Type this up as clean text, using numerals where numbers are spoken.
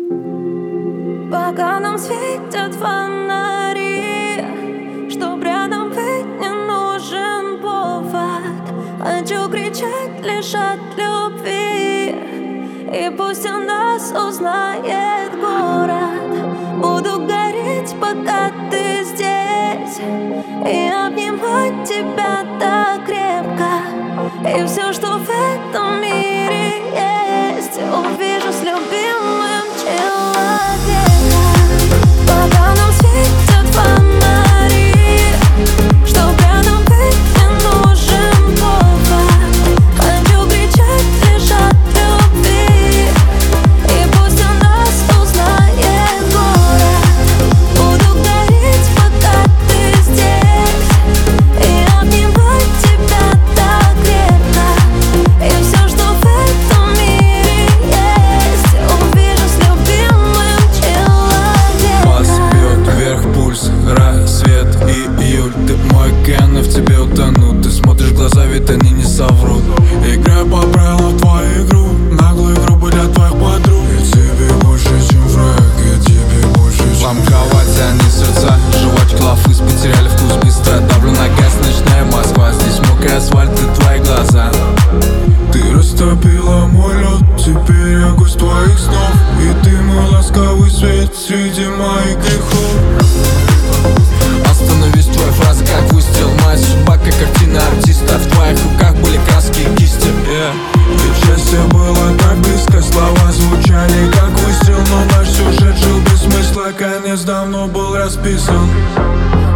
Пока нам светят фонари, чтоб рядом быть не нужен повод. Хочу кричать лишь от любви, и пусть о нас узнает город. Буду гореть, пока ты здесь, и обнимать тебя так крепко. И все, что в этом мире есть, увижу с любимым человеком. Пока нам светят фонари, чтоб рядом быть не нужен повод. Хочу кричать лишь от любви, и пусть о нас узнает город. Буду гореть, пока ты здесь, и обнимать тебя так крепко. И все, что в этом мире есть, увижу с любимым человеком. Бас бьет вверх, пульс, рассвет, июль. Ты мой кен, и в тебе утону. Ты смотришь в глаза, ведь они не соврут. Играю по правилам твою игру, наглую игру для твоих подруг. Я тебе больше, чем враг, я тебе больше, чем ламковать они сердца, жевать клафы, потеряли вкус быстро. Давлю на газ, ночная Москва. Здесь мокрый асфальт и твои глаза. Ты растопила мой лед, теперь я гость твоих снов. И ты мой ласковый свет среди моих грехов. Остановись, твоя фраза как выстрел. Моя судьба как картина артиста. В твоих руках были краски и кисти. Ведь счастье было так близко, слова звучали как выстрел. Но наш сюжет жил без смысла, конец давно был расписан.